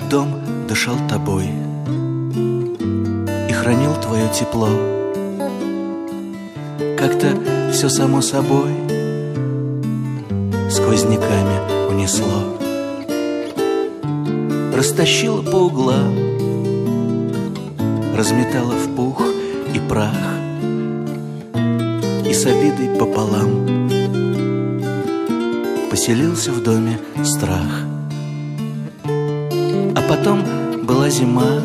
Этот дом дышал тобой и хранил твое тепло. Как-то все само собой сквозняками унесло, растащило по углам, разметало в пух и прах, и с обидой пополам поселился в доме страх. А потом была зима,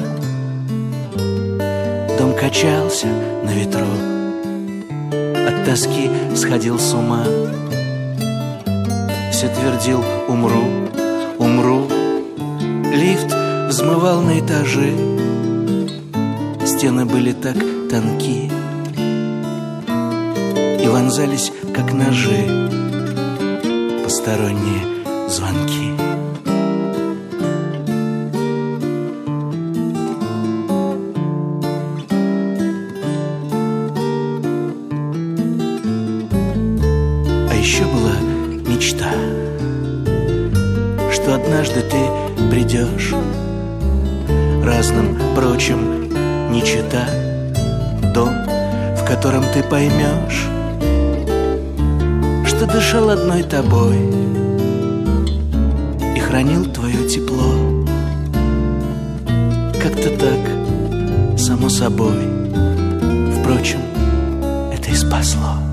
дом качался на ветру, от тоски сходил с ума, все твердил: умру, умру. Лифт взмывал на этажи, стены были так тонки и вонзались, как ножи, посторонние звонки. А еще была мечта, что однажды ты придешь, разным прочим не чета, дом, в котором ты поймешь, что дышал одной тобой и хранил твое тепло. Как-то так, само собой. Впрочем, это и спасло.